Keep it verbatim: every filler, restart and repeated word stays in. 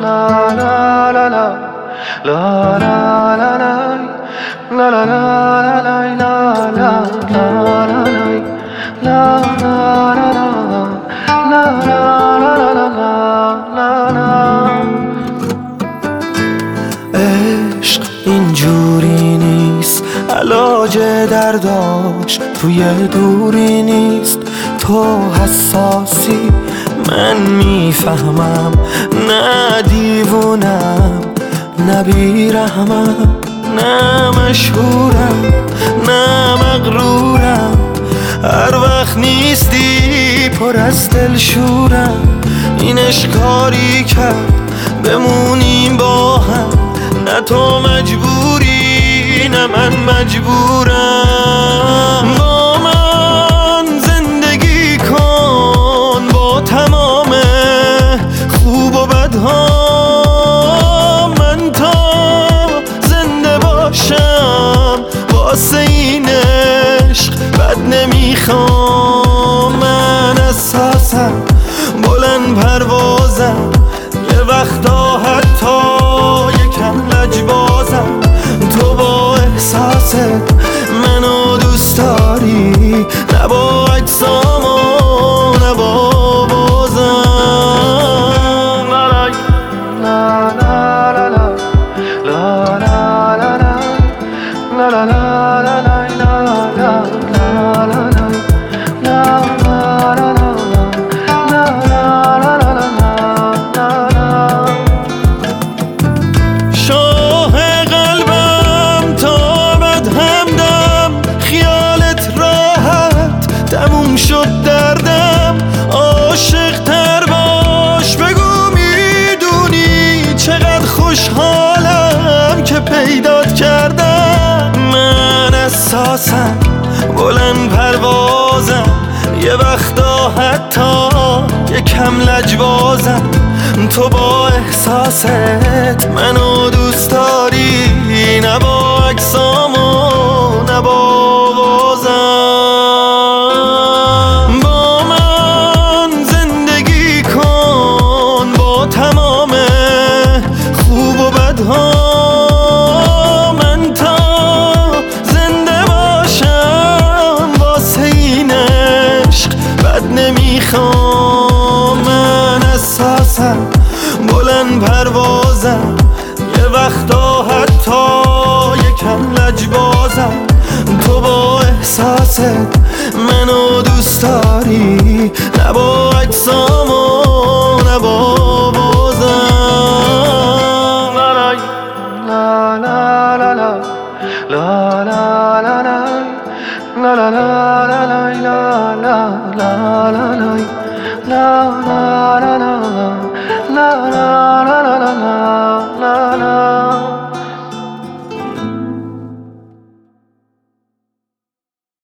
عشق اینجوری نیست، علاج درداش توی دوری نیست. تو حساسی من میفهمم، نه دیوونم نه بیرحمم، نه مشهورم نه مغرورم. هر وقت نیستی پر از دلشورم. این اشکاری کرد بمونیم با هم، نه تو مجبوری نه من مجبورم. با من زندگی کن با تمام خوب و بدها، من تا زنده باشم واسه این عشق بد نمیخوام. من اساسم بلند پروازم، یه وقتا حتی یکم لجبازم. تو با احساست منو دوست داری، نه با اجسام و نه با بازم. لا لا لا لا لا لا لا لا لا لا شد دردم. عاشق تر باش بگو میدونی چقدر خوشحالم که پیدات کردم. من اساسم بلند پروازم، یه وقتا حتی یکم لجبازم. تو با احساست منو دوست داری، نه با اجسام و نه با بازم. من تا زنده باشم واسه این عشق بد نمیخوام. من اساسم بلند پروازم، یه وقتا حتی یکم لجبازم. تو با احساست منو دوست داری، نه با اجسام و نه با بازم. La la la la la la la la la la la la la la la la la la